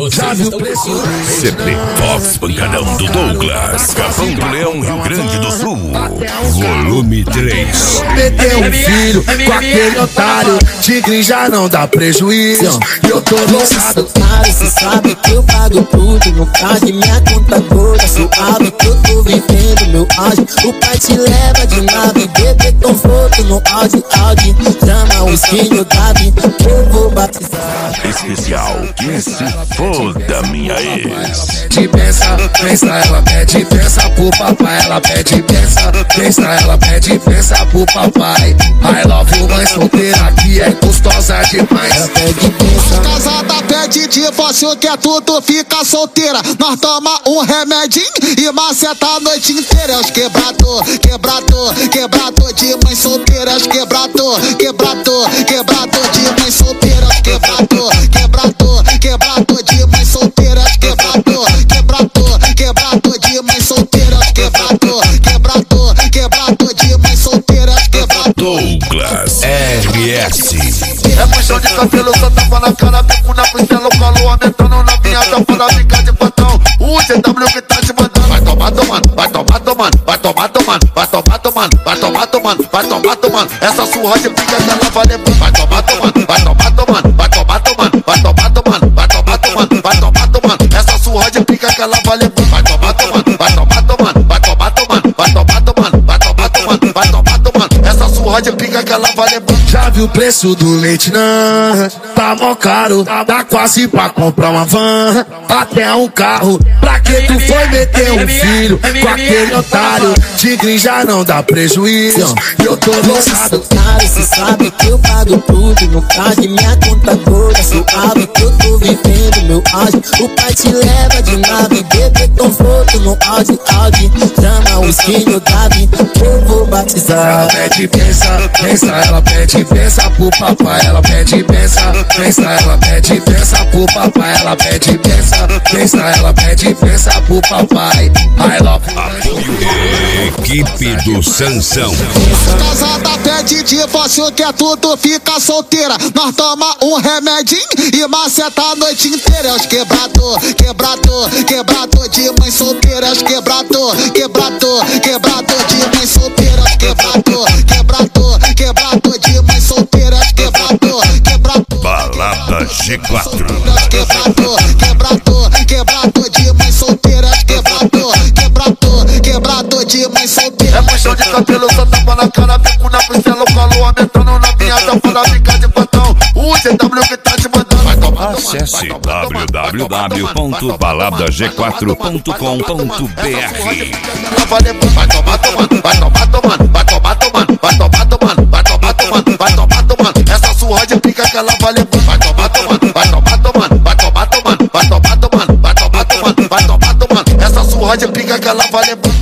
Vocês estão CP Fox Pancadão do Douglas, Capão do Leão, Rio Grande do Sul. Volume 3. Meteu um filho com aquele otário, tigre já não dá prejuízo. Eu tô lançado. Cê sabe que eu pago tudo, no caso de minha conta toda. Suave que eu tô vivendo, meu áudio. O pai te leva de nave, bebê conforto no Audi. Chama o skinho Davi, que eu vou batizar. Especial que se foda, minha ex. De pensa, ela pede, pensa pro papai. Ela pede, pensa, ela pede, pensa pro papai. I love you, mãe solteira, que é gostosa demais. Ela pede, pensa. Casada pede divórcio, quer tudo, fica solteira. Nós toma um remedinho e maceta a noite inteira. Os quebrador de mãe solteira. Os quebrador de mãe solteira. Os quebrador de mãe solteira. Os quebrador de mãe solteira. Os quebrador de mãe solteira. Os quebrador. Douglas RS. É puxão de cabelo, só tapa na cara, bico na costela, o calor aumentando na minha tapa, fica de patão. O CW que tá te mandando. Vai tomar tomando, vai tomar tomando, vai tomar tomando, vai tomar tomando, vai tomar tomando, vai tomar tomando. Essa surra de pica que ela vai levar. Vai tomar tomando, vai tomar tomando, vai tomar tomando, vai tomar tomando, vai tomar tomando, vai tomar tomando. Essa surra de pica que ela vai levar. Vai tomar tomando, vai tomar tomando, vai tomar tomando, vai tomar tomando, vai tomar tomando, vai tomar tomando. Essa surra de pica que ela vai levar. Já viu o preço do leite, não? Tá mó caro, dá quase pra comprar uma van, até um carro. Pra que tu foi meter um filho com aquele otário? Tigre já não dá prejuízo. Eu tô lançado. Cê sabe que eu pago tudo, no caso de minha conta toda. Suave que eu tô vivendo, meu áudio. O pai te leva de nave, bebê conforto no Audi. Chama o skinho Davi, que eu vou batizar. Ela pede, pensa, ela pede, pensa pro papai. Ela pede, pensa, ela pede, pensa pro papai. Ela pede, pensa, ela pede, pensa pro papai. I love you. Equipe do Sansão. Casada pede divórcio, quer tudo, fica solteira. Nós toma um remedinho e maceta a noite inteira. Os quebrador de mãe solteira. Os quebrador de mãe solteira. Os quebrador de mãe solteira. Os quebrador Balada G4. Os quebrador de mãe solteira. Os quebrador de mãe solteira. É puxão de cabelo, só tapa na cara, bico na costela, o calor aumentando na minha tapa, fica de patão. O CW que tá te mandando. Vai tomar. Acesse www.baladag4.com.br. Vai tomar tomando, vai tomar tomando, vai tomar tomando, vai tomar tomando, vai tomar tomando, vai tomar tomando. Essa surra de pica que ela vai levar. Vai tomar tomando, vai tomar tomando, vai tomar tomando, vai tomar tomando, vai tomar tomando, vai tomar tomando. Essa surra de pica que ela vai levar.